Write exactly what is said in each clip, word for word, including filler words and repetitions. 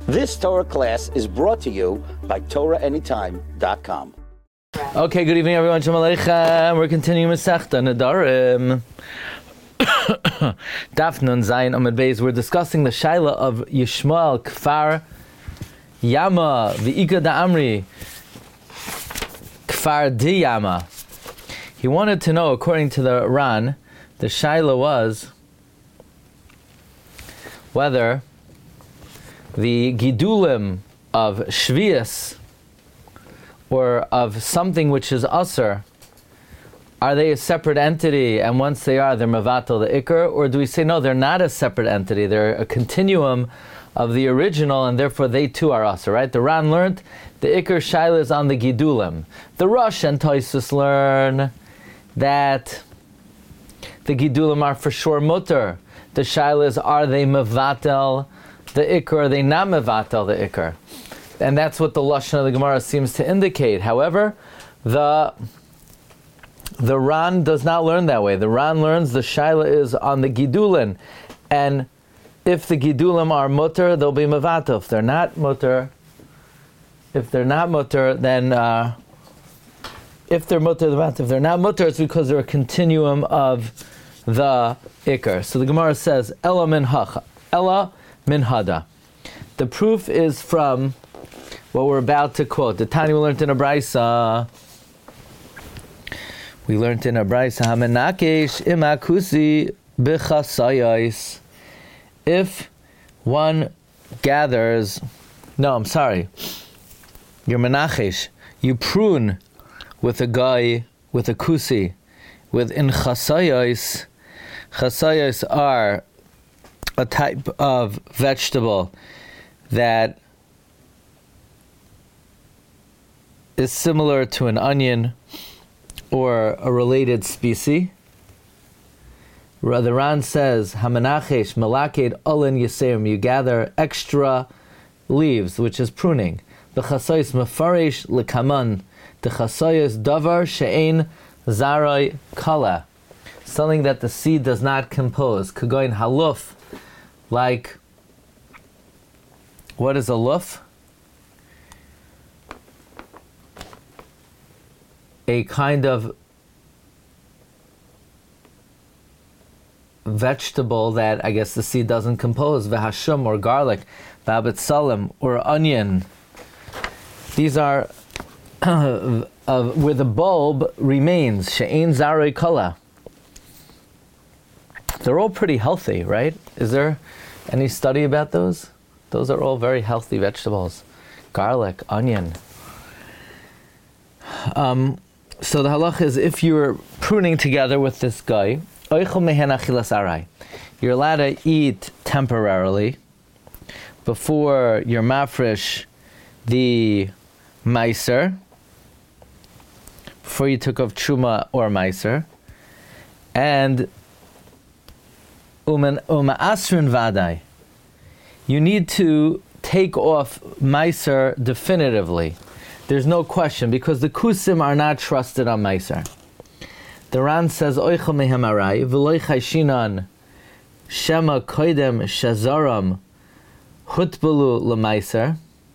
This Torah class is brought to you by Torah Anytime dot com. Okay, good evening everyone. Shalom Aleichem. We're continuing Masechta Nedarim. Daf Nun Zayin Amud Beis. We're discussing the Shaila of Yishmael Kfar Yama V'Ika Da'amri Kfar Di Yama. He wanted to know, according to the Ran, the Shaila was whether the Gidulim of Shvius or of something which is Asr, are they a separate entity, and once they are, they're Mavatal the Iker, or do we say no, they're not a separate entity, they're a continuum of the original, and therefore they too are Asr, right? The Ran learned the Iker Shaila is on the Gidulim. The Rosh and Tosfos learn that the Gidulim are for sure Mutter. The Shaila is, are they Mavatal the Iker, or are they not Mavatal the Iker? And that's what the Lashon of the Gemara seems to indicate. However, the the Ran does not learn that way. The Ran learns the Shaila is on the Gidulin. And if the Gidulim are Mutter, they'll be Mavatal. If they're not Mutter, if they're not Mutter, then uh, if they're Mutter, they're Mavatal. If they're not Mutter, it's because they're a continuum of the Iker. So the Gemara says, Ella min hacha, Ella min hada. The proof is from what we're about to quote. The Tani we learned in a Braisa. We learned in a Braisa, Hamenakesh imakusi b'chasayos. If one gathers, no, I'm sorry, you're menachesh, you prune with a guy, with a kusi, with in chasayos. Chasayos are a type of vegetable that is similar to an onion or a related species. The Ran says, Hamanachesh malaked olin yisayim, you gather extra leaves, which is pruning. The chasayos mefarish lekaman, the chasayos davar she'ein zarai kala, something that the seed does not compose. Kagoin haluf, like, what is a luf? A kind of vegetable that I guess the seed doesn't compose, v'hashum, or garlic, v'abetzalim, or onion. These are uh, uh, where the bulb remains, she'ein zarei kala. They're all pretty healthy, right? Is there any study about those? Those are all very healthy vegetables. Garlic, onion. Um, so the halach is, if you're pruning together with this guy, you're allowed to eat temporarily before you're mafresh the meiser, before you took off truma or meiser, and uman uma asrin vadai, you need to take off meiser definitively. There's no question, because the kusim are not trusted on meiser. The Ran says, Oicha mehem arai, v'loi chayshinan shema koidem shazaram hutbelu l'meiser.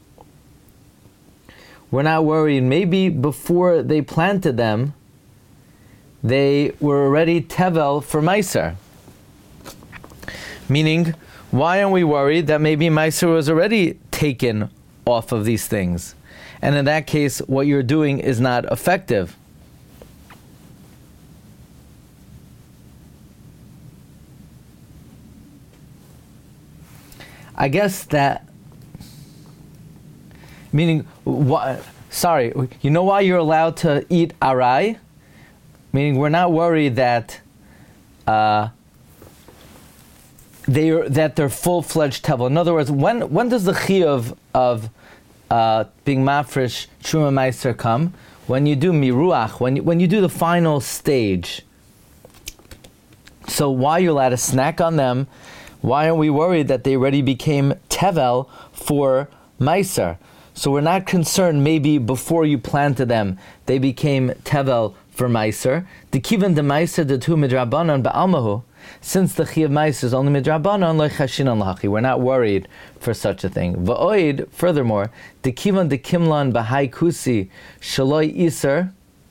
We're not worried. Maybe before they planted them, they were already tevel for meiser. Meaning, why aren't we worried that maybe meiser was already taken off of these things? And in that case, what you're doing is not effective. I guess that, meaning, why, sorry, you know why you're allowed to eat arai? Meaning we're not worried that uh, they are, that they're full-fledged tevel. In other words, when when does the chiyuv of uh, being mafresh truma meiser come? When you do miruach, when you, when you do the final stage. So why are you allowed to snack on them? Why aren't we worried that they already became tevel for meiser? So we're not concerned maybe before you planted them, they became tevel for meiser. The kivan de meiser de tu midrabanan ba'almahu. since the Chiyuv Meiser is only midrabanan, lo chashinan lahachi. We're not worried for such a thing. Va'oid, furthermore, the kivan de kimlan b'hai kusi shaloi iser.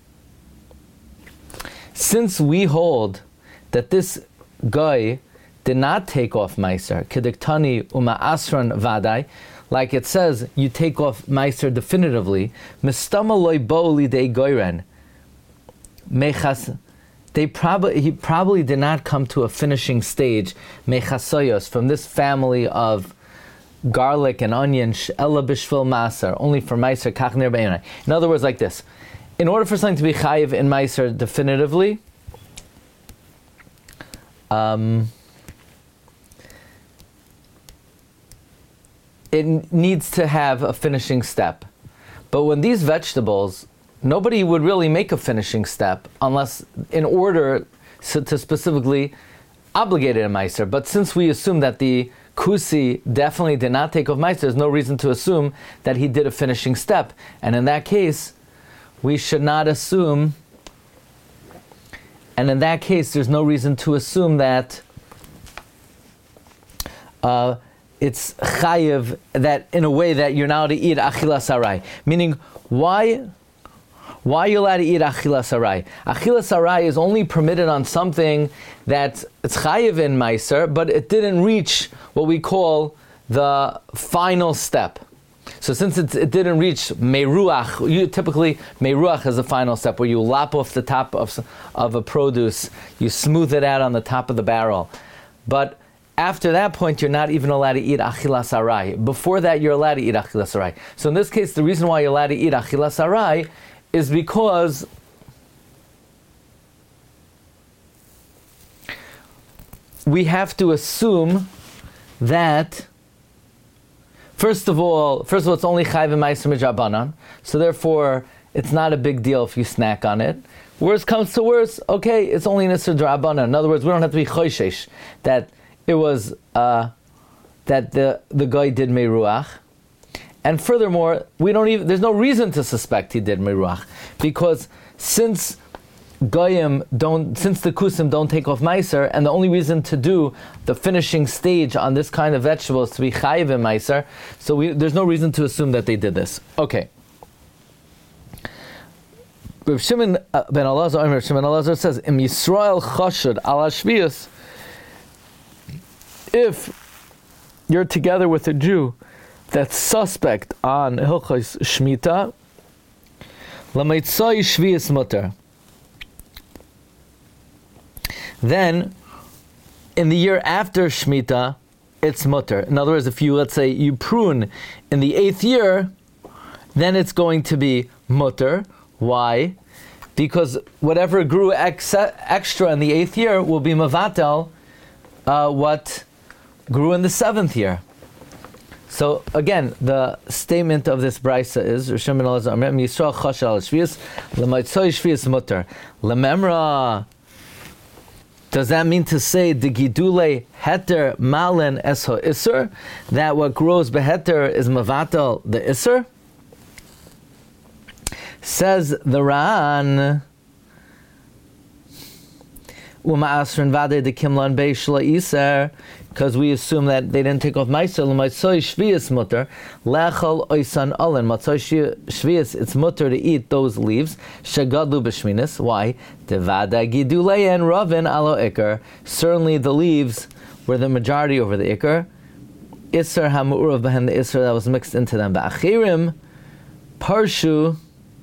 Since we hold that this guy did not take off Meiser, Kediktani Uma Asran Vadai, like it says, you take off Meiser definitively, Mistamaloi Bouli de Goiren, Mechas, they probably he probably did not come to a finishing stage, Mechasoyos, from this family of garlic and onion, Ella Bishvil Maser, only for Meiser Kachner Be'enai. In other words, like this. In order for something to be chayiv in Meiser definitively, um, it needs to have a finishing step. But when these vegetables, nobody would really make a finishing step unless in order to specifically obligate it in Meiser. But since we assume that the Kusi definitely did not take off Meiser, there's no reason to assume that he did a finishing step. And in that case, we should not assume, and in that case, there's no reason to assume that uh, it's chayiv, that in a way that you're now to eat achilas arai. Meaning, why, why are you allowed to eat achilas arai? Achilas arai is only permitted on something that it's chayiv in meiser, but it didn't reach what we call the final step. So since it, it didn't reach meiruach, you typically meiruach is the final step where you lop off the top of of a produce, you smooth it out on the top of the barrel. But after that point, you're not even allowed to eat achilas arai. Before that, you're allowed to eat achilas arai. So in this case, the reason why you're allowed to eat achilas arai is because we have to assume that, first of all, first of all, it's only chayv and ma'aser midrabanan, so therefore it's not a big deal if you snack on it. Worst comes to worst, okay, it's only nisr drabanan. In other words, we don't have to be choishesh that it was uh, that the the guy did meiruach, and furthermore, we don't even. There's no reason to suspect he did meiruach, because since goyim don't, since the kusim don't take off meiser, and the only reason to do the finishing stage on this kind of vegetable is to be chayiv in meiser, so we, there's no reason to assume that they did this. Okay. Rav Shimon ben Elazar, Rav Shimon Elazar says, "Im Yisrael chashud al hashvius." If you're together with a Jew that's suspect on Hilchos Shmita, L'maitzai Shvius Mutter, then in the year after Shmita, it's Mutter. In other words, if you, let's say, you prune in the eighth year, then it's going to be Mutter. Why? Because whatever grew ex- extra in the eighth year will be Mavatel, uh, what grew in the seventh year. So again, the statement of this brisa is Rishon ben Elazar Amr Yisrael chashal al shvius l'maitzoi shvius mutter lememra. Does that mean to say the gidule heter malen es ha'isur, that what grows beheter is mavatal the isur? Says the Ran, Uma'asrin vade de kimlan bei shla iser, because we assume that they didn't take off meiser. L'maitzoi shvius mutter lechol oisan olin. Matzoi shvius, it's mutter to eat those leaves. Shagadlu b'shminis. Why? Devada gidulei and ravin alo ikar. Certainly the leaves were the majority over the ikar. Iser hamu'urav behen, the iser that was mixed into them. Ba'achirim parshu.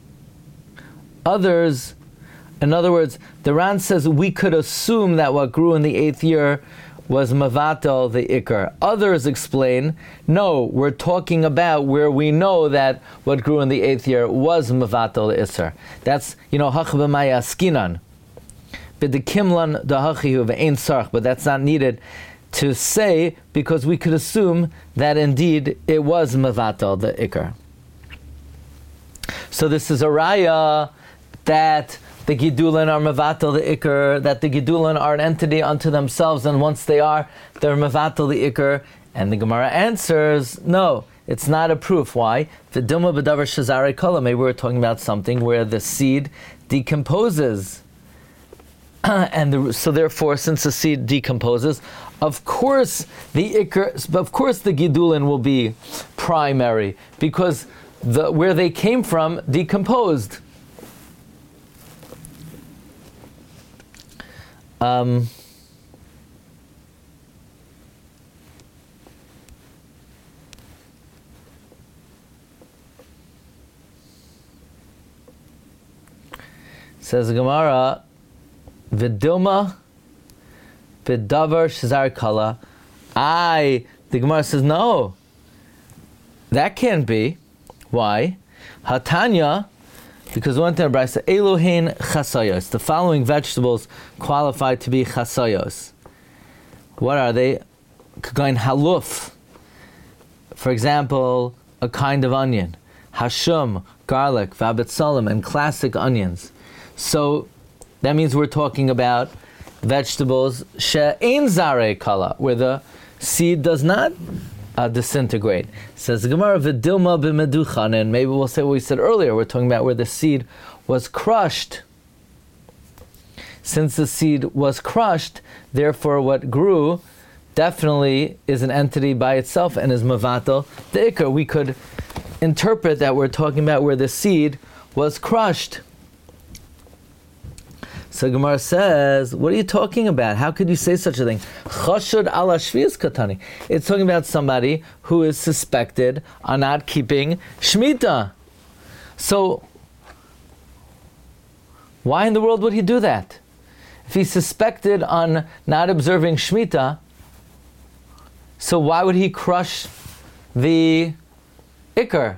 Others, in other words, the Ran says we could assume that what grew in the eighth year was mavatal the ikar. Others explain, no, we're talking about where we know that what grew in the eighth year was mavatal the isar. That's, you know, hachbamaya skinan. But the kimlan the hachihu ve'ein sarch, but that's not needed to say because we could assume that indeed it was mavatal the ikar. So this is a raya that the Gidulin are Mavatal the Iker, that the Gidulin are an entity unto themselves, and once they are, they're Mavatal the Iker. And the Gemara answers, no, it's not a proof. Why? The Duma B'davar Shazare Kala, maybe we're talking about something where the seed decomposes and the, so therefore, since the seed decomposes, of course the ikr, of course the gidulin will be primary because the where they came from decomposed. Um, says the Gemara, Vidilma, Vidavar Shazar Kala. I, the Gemara says, no, that can't be. Why? Hatanya, because one thing Brisa, Elohein chasayos. The following vegetables qualify to be chasayos. What are they? Kagain haluf. For example, a kind of onion. Hashum, garlic, vabitzalim, and classic onions. So that means we're talking about vegetables she'ein zarei kala, where the seed does not uh, disintegrate. Says the Gemara, v'dilma b'meduchan, and maybe we'll say what we said earlier. We're talking about where the seed was crushed. Since the seed was crushed, therefore what grew definitely is an entity by itself and is mavatal the ikar. We could interpret that we're talking about where the seed was crushed. So Gemara says, what are you talking about? How could you say such a thing? Chashud ala shvius katani. It's talking about somebody who is suspected on not keeping Shemitah. So, why in the world would he do that? If he's suspected on not observing Shemitah, so why would he crush the ikar?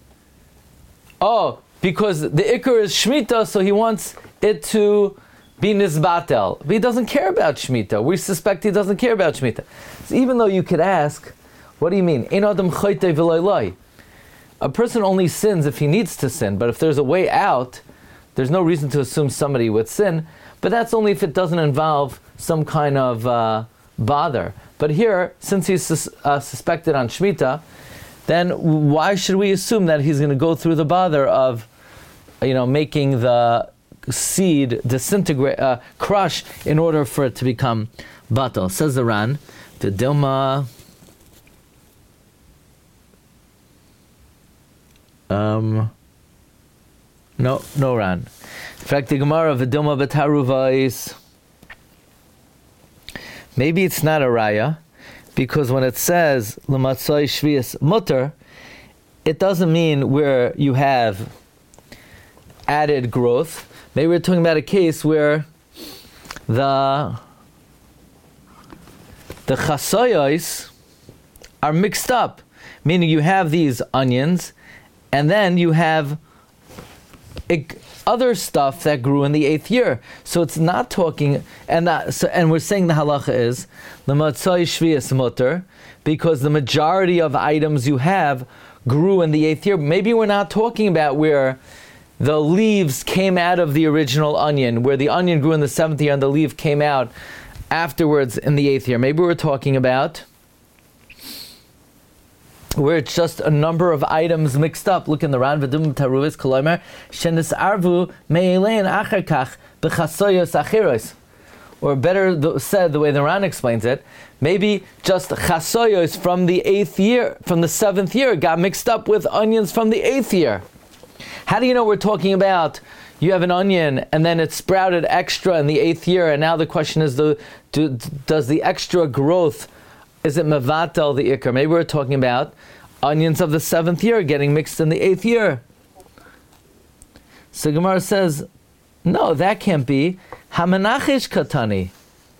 Oh, because the ikar is Shemitah, so he wants it to be nizbatel. But he doesn't care about Shemitah. We suspect he doesn't care about Shemitah. So even though you could ask, what do you mean? Ein adam chaytei v'lo loy. A person only sins if he needs to sin, but if there's a way out, there's no reason to assume somebody would sin, but that's only if it doesn't involve some kind of uh, bother. But here, since he's sus- uh, suspected on Shemitah, then why should we assume that he's going to go through the bother of, you know, making the seed disintegrate, uh, crush in order for it to become batal? Says the Ran, the Dilma. Um, no, no Ran. In fact, the Gemara of the Dilma betaruvais. Maybe it's not a raya, because when it says l'matzoi shvius mutter, it doesn't mean where you have added growth. Maybe we're talking about a case where the the chasayos are mixed up, meaning you have these onions, and then you have it, other stuff that grew in the eighth year. So it's not talking, and that, so, and we're saying the halacha is l'matzoi shvius mutter, because the majority of items you have grew in the eighth year. Maybe we're not talking about where the leaves came out of the original onion, where the onion grew in the seventh year and the leaf came out afterwards in the eighth year. Maybe we're talking about where it's just a number of items mixed up. Look in the Ran, V'dum Taruvis Kolomer, Shenis Arvu Me'elein Acharkach B'chasoyos Achiros. Or better said, the way the Ran explains it, maybe just chasoyos from the eighth year, from the seventh year, got mixed up with onions from the eighth year. How do you know we're talking about you have an onion and then it sprouted extra in the eighth year, and now the question is, the do, does the extra growth, is it mevatel the ikar? Maybe we're talking about onions of the seventh year getting mixed in the eighth year. So Gemara says, no, that can't be. Hamanachish katani.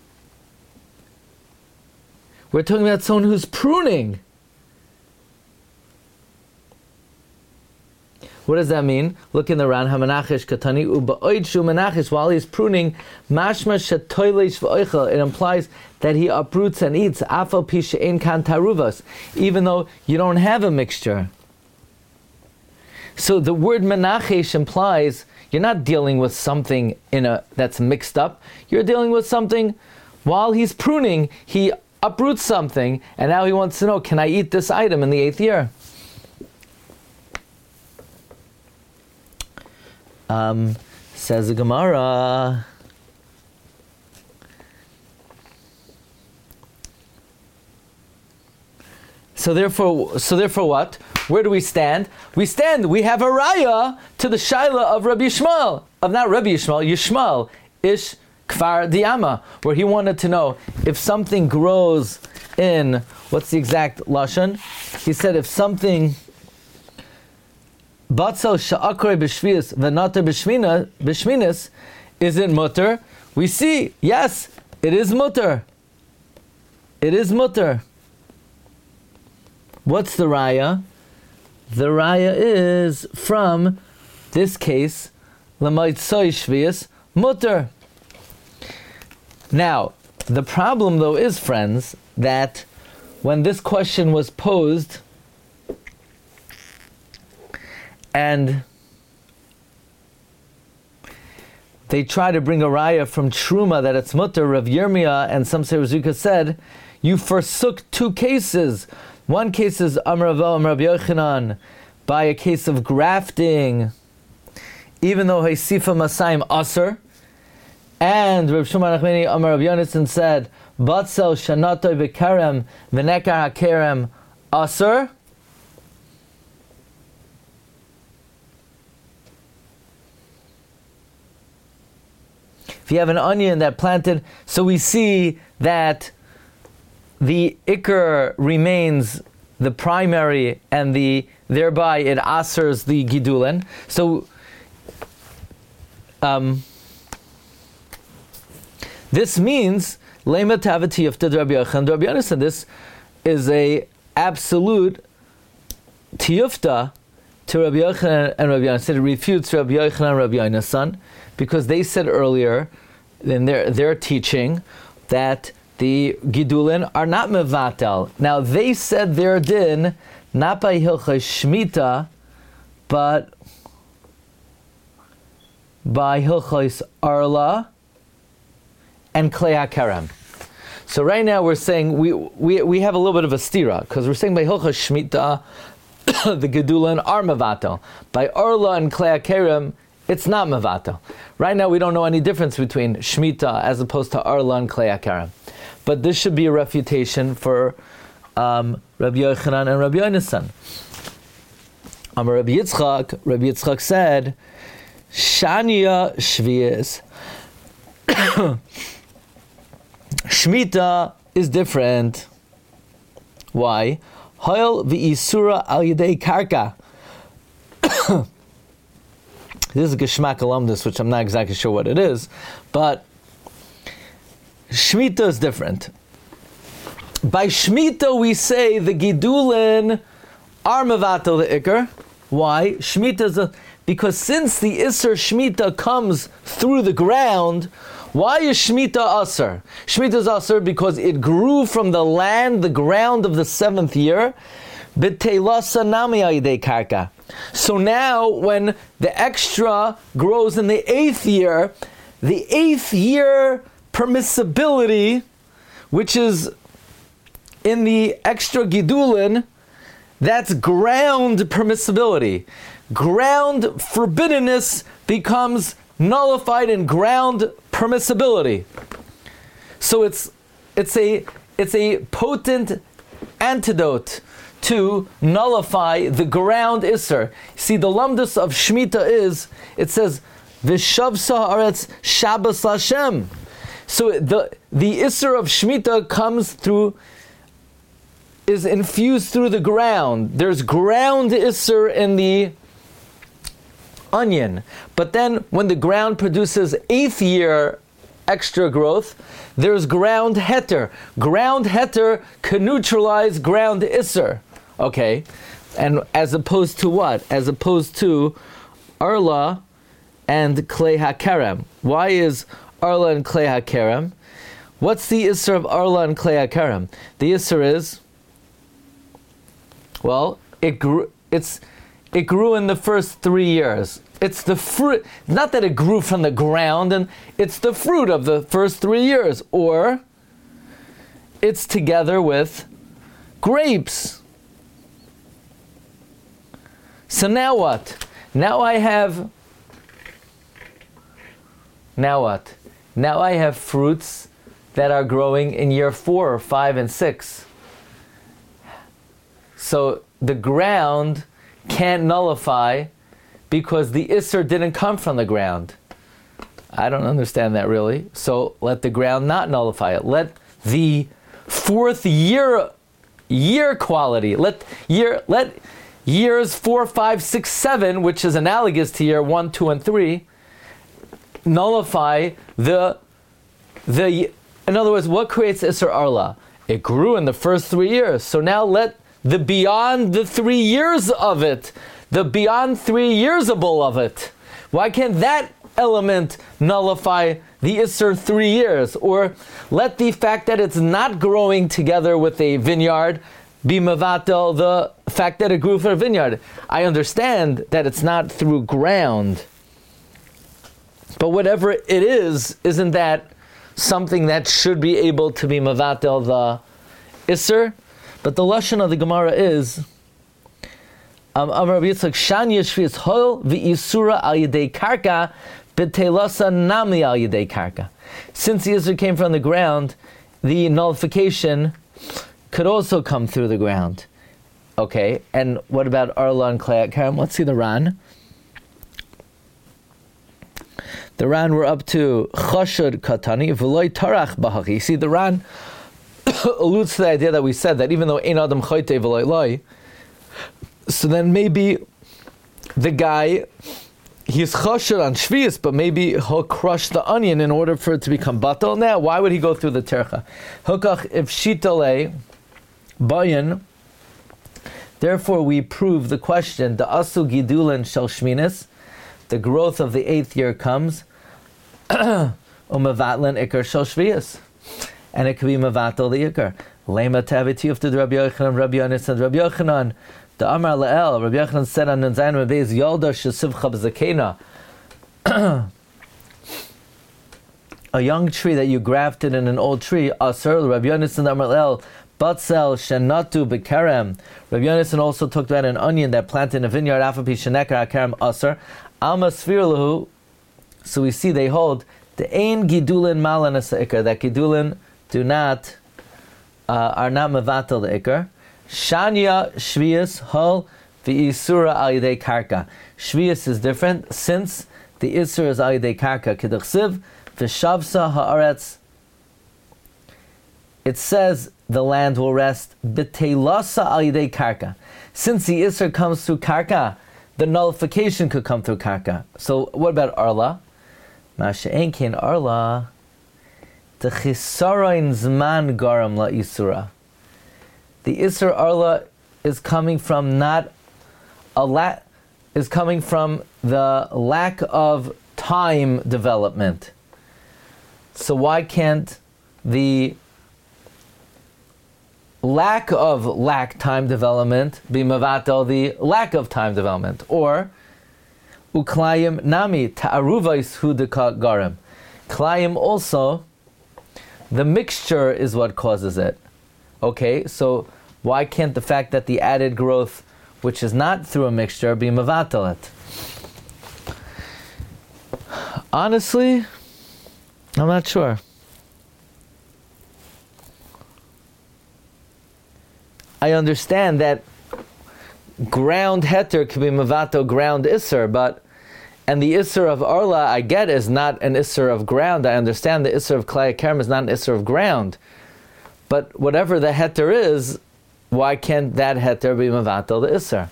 We're talking about someone who's pruning. What does that mean? Look in the Ran, Hamanachish katani uba'oid shu manachish, while he's pruning, mashma shetoilish v'oichel. It implies that he uproots and eats, afal pi she'ein kan taruvas, even though you don't have a mixture. So the word menachish implies you're not dealing with something in a that's mixed up. You're dealing with something, while he's pruning, he uproots something, and now he wants to know, can I eat this item in the eighth year? Um, says the Gemara, So therefore, so therefore what? Where do we stand? We stand, we have a raya to the shaila of Rabbi Yishmael, of not Rabbi Yishmael, Yishmael, Ish Kfar Diyama, where he wanted to know if something grows in, what's the exact lashon? He said if something Batzel sha'akre b'shvius v'nata b'shmina b'shminis, is it mutter? We see, yes, it is mutter. It is mutter. What's the raya? The raya is from this case, l'maitzoi shvius mutter. Now, the problem though is, friends, that when this question was posed, and they try to bring a raya from Truma that it's mutter, Rav Yirmiyah and some say Razuka said, you forsook two cases. One case is Amravo and Rav Yochanan by a case of grafting, even though Hasifa Masayim Aser, and Rav Shimon Achmeni Amar Rav Yonason said, Batzel Shanatoi Bekarem Venekar HaKerem Aser. If you have an onion that planted, so we see that the ikr remains the primary, and the thereby it asers the gidulin. So um, this means lema tavati of Rabbi Yochanan. Rabbi Yonason, this is a absolute tiyufta to Rabbi Yochanan and Rabbi Yonason. It refutes Rabbi Yochanan and Rabbi Yonason, because they said earlier in their their teaching that the Gidulin are not mevatel. Now they said their din not by Hilchos Shmita, but by Hilchos Arla and Klei HaKerem. So right now we're saying we we we have a little bit of a stira, because we're saying by Hilchos Shmita the Gidulin are mevatel. By Arla and Klei HaKerem it's not mevatel. Right now we don't know any difference between Shmita as opposed to Arla and Klei HaKerem. But this should be a refutation for um, Rabbi Yochanan and Rabbi Yonason. Amar Rabbi Yitzchak, Rabbi Yitzchak said, Shania Shvius. Shmita is different. Why? Hoil v'isura al yedei karka. This is Geshmak alumnus, which I'm not exactly sure what it is, but Shemitah is different. By Shemitah we say the Gidulin are mevatel the Iker. Why? Shemitah is a, because since the Isser Shemitah comes through the ground, why is Shemitah Aser? Shemitah is Aser because it grew from the land, the ground of the seventh year. B'teilasa nami ayidei karka. So now, when the extra grows in the eighth year, the eighth year permissibility, which is in the extra gidulin, that's ground permissibility. Ground forbiddenness becomes nullified in ground permissibility. So it's it's a it's a potent antidote to nullify the ground Isser. See, the lumdus of Shemitah is, it says, V'shavsa aretz Shabbos Lashem. So the the Isser of Shemitah comes through, is infused through the ground. There's ground Isser in the onion. But then when the ground produces eighth year extra growth, there's ground heter. Ground heter can neutralize ground Isser. Okay, and as opposed to what? As opposed to Arla and Klei HaKerem. Why is Arla and Klei HaKerem? What's the Isser of Arla and Klei HaKerem? The Isser is, well, it grew. It's it grew in the first three years. It's the fruit. Not that it grew from the ground, and it's the fruit of the first three years, or it's together with grapes. So now what? Now I have, now what? Now I have fruits that are growing in year four or five and six. So the ground can't nullify because the Isser didn't come from the ground. I don't understand that really. So let the ground not nullify it. Let the fourth year year quality, let year let years four, five, six, seven, which is analogous to year one, two, and three, nullify the the. In other words, what creates Isser Arla? It grew in the first three years. So now let the beyond the three years of it, the beyond three yearsable of it. Why can't that element nullify the Isser three years? Or let the fact that it's not growing together with a vineyard be mevatel the fact that it grew for a vineyard. I understand that it's not through ground, but whatever it is, isn't that something that should be able to be mevatel the Isser? But the lashon of the Gemara is um, Amar Rabbi Yitzchak Shan Yeshvius Hol v'Isura al Yedei Karka b'Teilasa Nami al Yedei Karka. Since the Isser came from the ground, the nullification could also come through the ground. Okay, and what about Arla and Klei Karam? Let's see the Ran. The Ran we're up to Chashud Katani v'Loi Tarach B'Hachi. You see, the Ran alludes to the idea that we said that even though Ein Adam Choyte V'Loi Loi, so then maybe the guy, he's Chashud on Shvius, but maybe he'll crush the onion in order for it to become batal. Now, why would he go through the tercha? Hukach if Shitale Bayan. Therefore, we prove the question, the Asu Gidulin Shel Shminis, the growth of the eighth year comes, Umavatlan Ikar Shel Shvius. And it could be Mavatal the Ikar. Lema Taviti of the Rabbi Yochanan, Rabbi Yonis, and Rabbi Yochanan. The Amar La'el, Rabbi Yochanan said on Nunzayin Rabbeis, Yolda Shesivcha B'Zakena. A young tree that you grafted in an old tree, Asur, Rabbi Yonis and Amar La'el, Batzel Shenatu B'Kerem. Rabbi Yonis also took that an onion that planted in a vineyard, Afapi Shenekar HaKerem Asur. Alma Svirlahu. So we see they hold the Ein Gidulin Malanas Ikar, that Gidulin do not, uh, are not Mavatal the Ikar. Shanya Shvius Hol V'Isura Al Yedei Karka. Shvius is different since the Isur is Al Yedei Karka. Kedachsiv V'Shavsa Haaretz. It says the land will rest B'Teilasa Al Yedei Karka. Since the Isur comes through Karka, the nullification could come through Karka. So what about Arla? Masha'en Kein Arla. The Chisaroin Zman Garam La Isura. The Isser Arla is coming from not a la- is coming from the lack of time development. So why can't the lack of lack time development be mavatel the lack of time development? Or uklayim nami ta'aruvais hudika garim. Klayim also, the mixture is what causes it. Okay, so why can't the fact that the added growth, which is not through a mixture, be mavatel it? Honestly, I'm not sure. I understand that ground heter can be mavato ground isser, but and the isser of Arla I get is not an isser of ground. I understand the isser of Klei Kerem is not an isser of ground. But whatever the heter is, why can't that heter be mavato the isser?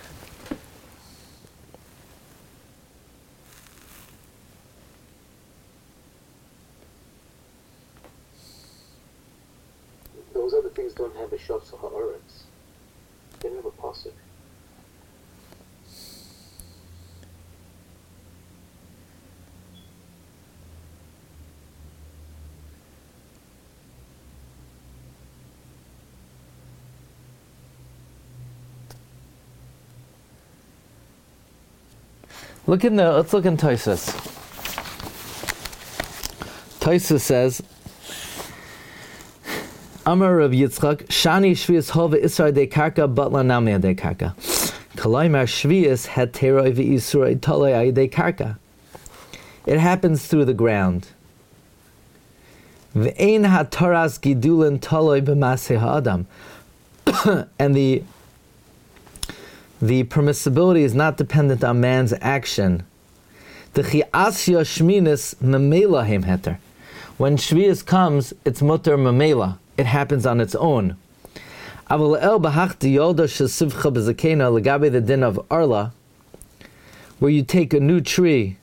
Those other things don't have a Shavsa Ha'aretz. They don't have a pasuk. Look in the. Let's look in Tosfos. Tosfos says, Amar Rav Yitzchak, Shani Shvius Hova Isra de Karka, Batla Nami de Karka. Kalaimar Shvius had Teroi v'Isra Talei de Karka. It happens through the ground. V'ein hataras gidulin taloi b'maseh ha'adam. And the the permissibility is not dependent on man's action. The chi'asya shminis memela heim heter. When Shvius comes, it's mutter memela. It happens on its own. Aval el bahach diyolda shesivcha bezakena legabe the din of arla, where you take a new tree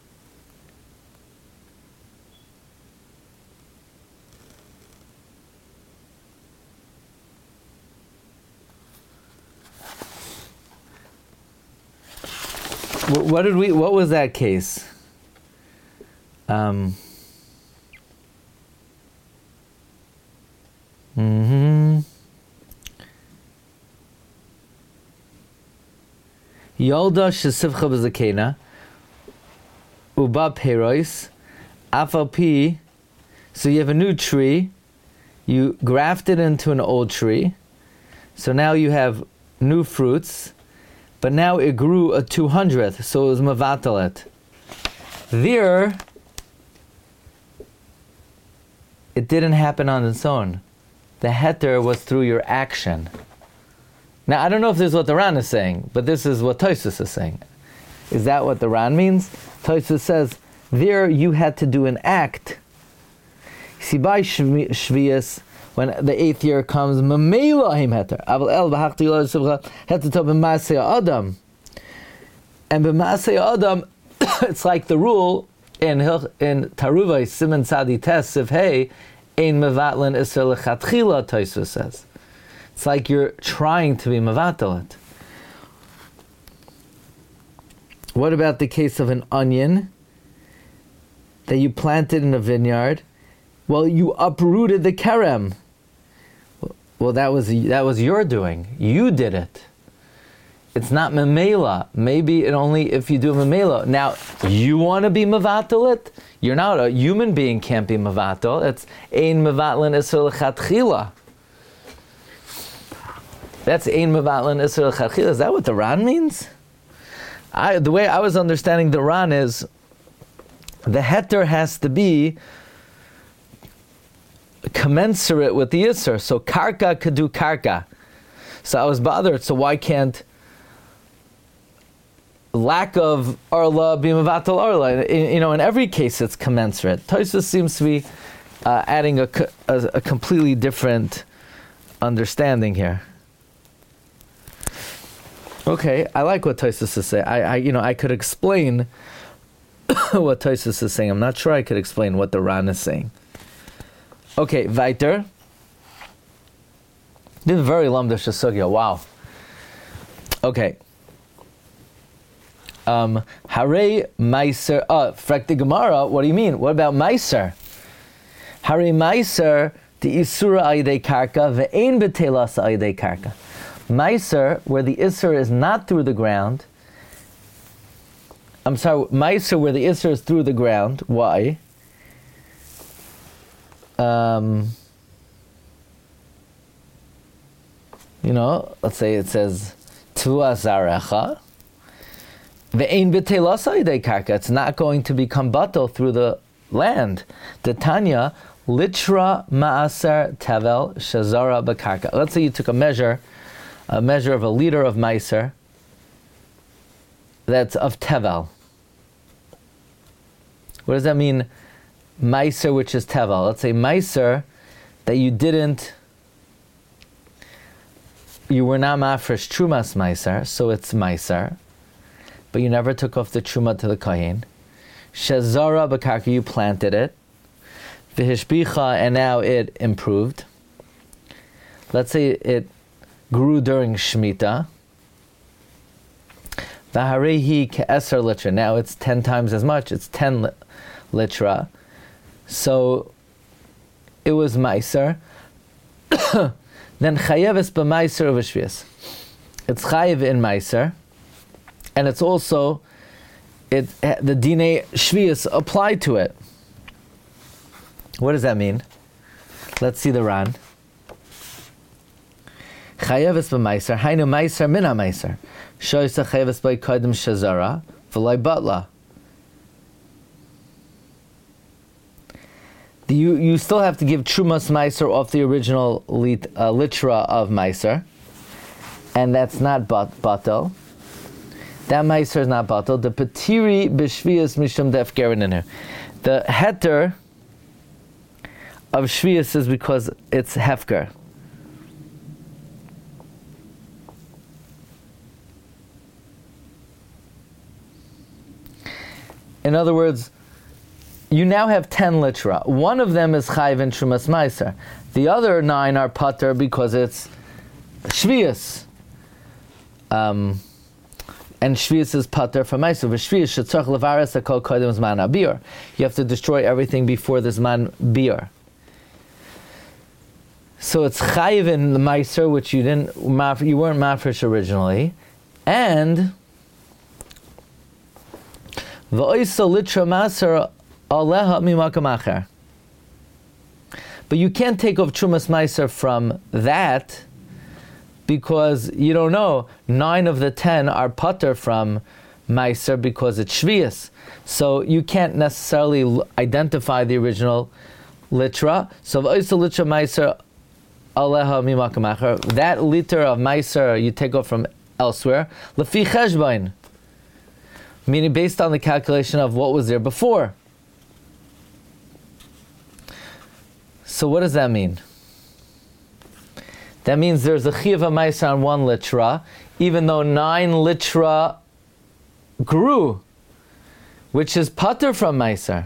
What did we? What was that case? Um. Mm-hmm. Yolda shesivcha b'zakena uba perois afal pi. So you have a new tree. You graft it into an old tree. So now you have new fruits. But now it grew a two hundredth, so it was mavatalet. There, it didn't happen on its own. The heter was through your action. Now, I don't know if this is what the Ran is saying, but this is what Tosfos is saying. Is that what the Ran means? Tosfos says, there you had to do an act. See, by Shvius, when the eighth year comes, Mamela him heter. Aval el b'hachti yolad shesivcha heter to b'masei adam. And b'masei adam, it's like the rule in in Taruvai Siman Tzadi Tes Siv Hey, ein mevatlan iser lechatchila. Tosfos says, it's like you're trying to be mevatalet. What about the case of an onion that you planted in a vineyard? Well, you uprooted the kerem. Well, that was that was your doing. You did it. It's not memela. Maybe it only if you do memela. Now, you want to be mevatalit? You're not a human being. Can't be mevatal. It's ein mevatlin isur lechatchila. That's ein mevatlin isur lechatchila. Is that what the Ran means? I, the way I was understanding the Ran is the heter has to be commensurate with the Isser. So karka could do karka. So I was bothered, so why can't lack of arla be mevatal arla? You know, in every case it's commensurate. Tosfos seems to be uh, adding a, a, a completely different understanding here. Okay, I like what Tosfos is saying. I, I, you know, I could explain what Tosfos is saying. I'm not sure I could explain what the Ran is saying. Okay, weiter. This is very lamdash sugya. Wow. Okay. Um, Hare Meiser. Uh, Frekti Gemara. What do you mean? What about Meiser? Hare Meiser the Isura Aydei Karka ve'ein betelas Aydei Karka. Meiser, where the Isser is not through the ground. I'm sorry, Meiser, where the Isser is through the ground. Why? Um, you know, let's say it says Tua Zarecha Ve'ein B'telas Aydei Karka. It's not going to become batal through the land. The Tanya Litra Ma'aser Tevel Shazara B'karka. Let's say you took a measure, a measure of a liter of Meiser that's of Tevel. What does that mean? Meiser, which is Tevel. Let's say Meiser that you didn't, you were not mafresh Trumas Meiser, so it's Meiser, but you never took off the Truma to the Kohen. Shazara B'karka, you planted it. V'hishbicha, and now it improved. Let's say it grew during Shemitah. V'harehi ke'eser litra, now it's ten times as much, it's ten litra. So it was Meiser. Then chayeves b'Meiser of Shvius. It's chayev in Meiser, and it's also it the Dinei Shvius applied to it. What does that mean? Let's see the Ran. Chayeves b'Meiser, hainu Meiser min ha'Meiser. Shoysa chayeves b'Kodim Shazara v'lai batla. You you still have to give Trumas Meiser off the original lit, uh, litra of Meiser. and that's not bat, batal. That meiser is not batal. The patiri b'shvius mishum defgerin in here. The heter of shvius is because it's hefker. In other words, you now have ten litra. One of them is chayv and trumas meiser. The other nine are pater because it's shvius. Um, and shvius is pater for meiser. V'shvius shetzach levaris akol kodem zman abir. You have to destroy everything before the zman bir. So it's chayv in the meiser, which you didn't, you weren't mafresh originally, and v'oisa litra maser aleha mimakam acher. But you can't take off trumas meiser from that because you don't know. Nine of the ten are pater from meiser because it's shvius. So you can't necessarily l- identify the original litra. So v'oisa litra meiser aleha mimakam acher. That liter of meiser you take off from elsewhere. Lefi cheshbain. Meaning based on the calculation of what was there before. So what does that mean? That means there's a chiyuv meiser on one litra, even though nine litra grew, which is pater from meiser.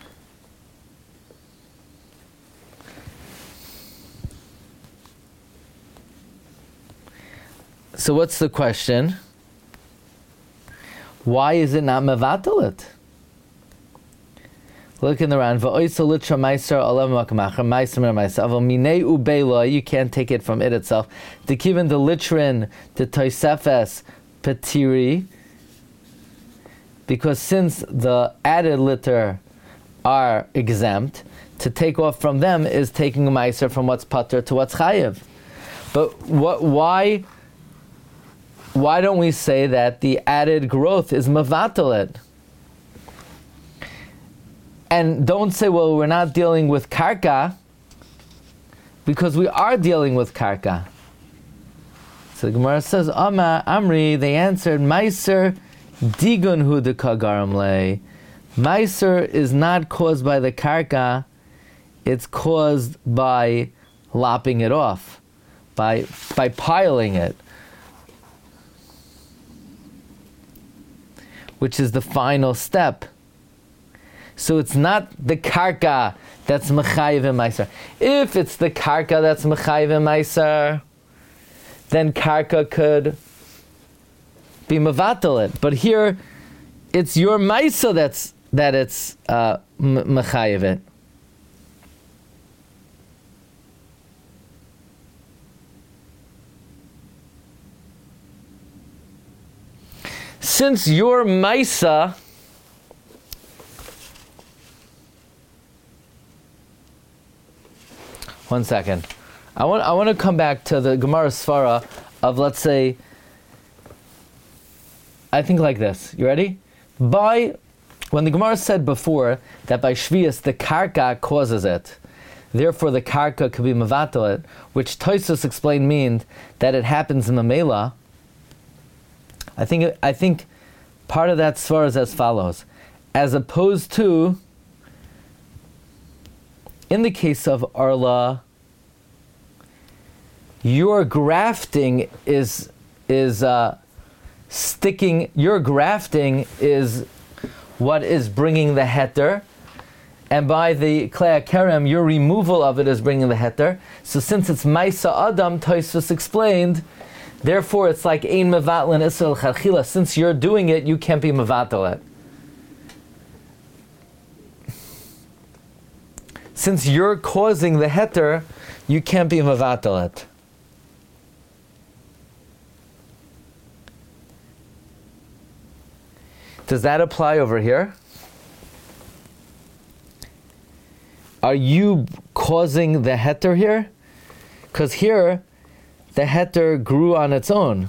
So what's the question? Why is it not mevatalit? Look in the round. V'oisa litra meiser alav makamacher meiser mer meiser aval minei ubeila. You can't take it from it itself. The kiven the litrin the toisefes petiri, because since the added liter are exempt, to take off from them is taking a meiser from what's pater to what's chayiv. But what? Why? Why don't we say that the added growth is mevatalit? And don't say, well, we're not dealing with karka, because we are dealing with karka. So the Gemara says, Ama Amri, they answered, Meiser digun hu de kagaram le. Meiser is not caused by the karka, it's caused by lopping it off, by by piling it, which is the final step. So it's not the karka that's mechayiv and meiser. If it's the karka that's mechayiv and meiser, then karka could be mevatalit. But here, it's your meiser that's that it's uh, mechayiv it. Since your meiser One second. I want I want to come back to the Gemara Svara of, let's say, I think like this. You ready? By, when the Gemara said before that by Shvius the karka causes it, therefore the karka could be mevatalit, which Tosfos explained means that it happens in the Mela. I think I think part of that Svara is as follows. As opposed to, in the case of Arla, your grafting is is uh, sticking. Your grafting is what is bringing the heter, and by the klei kerem, your removal of it is bringing the heter. So since it's Maisa Adam, Tosfos explained, therefore it's like ein mevatlin isel chachila. Since you're doing it, you can't be mevatlet. Since you're causing the heter, you can't be mevatalet. Does that apply over here? Are you causing the heter here? Because here, the heter grew on its own.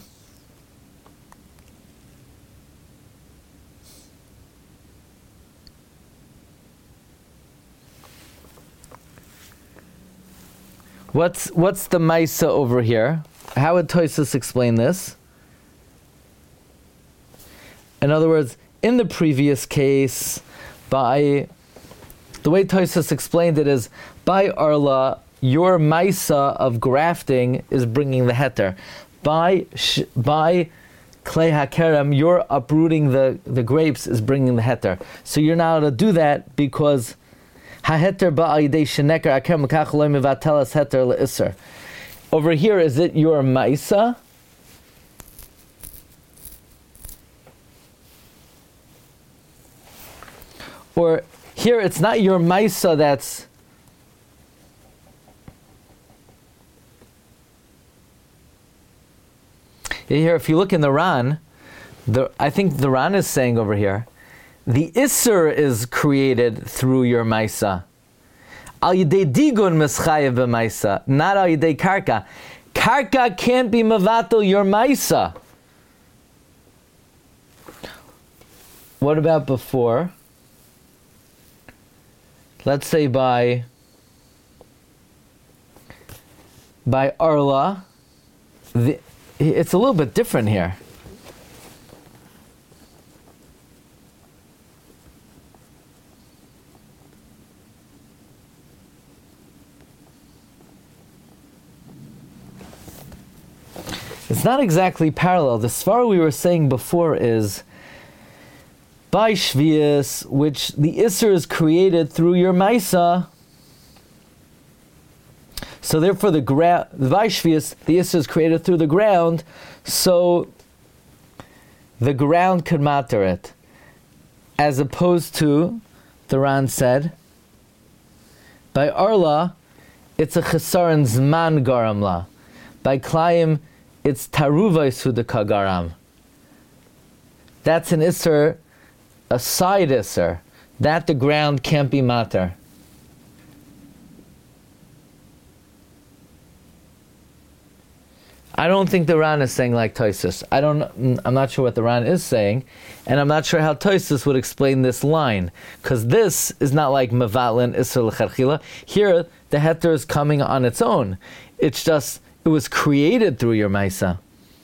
What's what's the maisa over here? how would Tosfos explain this? In other words, in the previous case, by the way Tosfos explained it is, by Arla, your Maisa of grafting is bringing the heter. By sh, by Klei HaKerem, your uprooting the, the grapes is bringing the heter. So you're not able to do that because HaHeter ba'ayidei sheneker akerem l'kach lo mevatelas heter le'isser. Over here, is it your Maisa? Or here, it's not your Maisa that's here. If you look in the Ran, the, I think the Ran is saying over here, the Isser is created through your Maisa. Al yidei digun mischayev b'Maisa, not al yidei karka. Karka can't be mevatel your Maisa. What about before? Let's say by by Arla, the, it's a little bit different here. It's not exactly parallel. The svara we were saying before is by Shvius, which the Isser is created through your Maisa. So therefore the ground, by Shvius, the Isser is created through the ground, so the ground could matter it. As opposed to, the Ran said, by Arla, it's a chesaron zman garam la. By Klayim, it's taruva isudaka garam. That's an Isser, a side Isser, that the ground can't be matter. I don't think the Ran is saying like Tosfos. I don't. I'm not sure what the Ran is saying, and I'm not sure how Tosfos would explain this line, because this is not like mevatlin Isser l'charchila. Here, the heter is coming on its own. It's just it was created through your Maisa.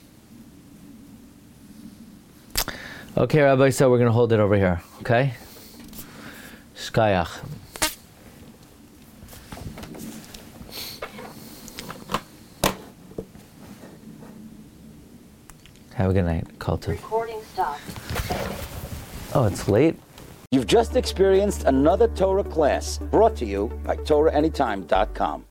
Okay, Rabbi, so we're going to hold it over here. Okay? Shkayach. Have a good night. Call to. Recording stopped. Oh, it's late? You've just experienced another Torah class brought to you by Torah Anytime dot com.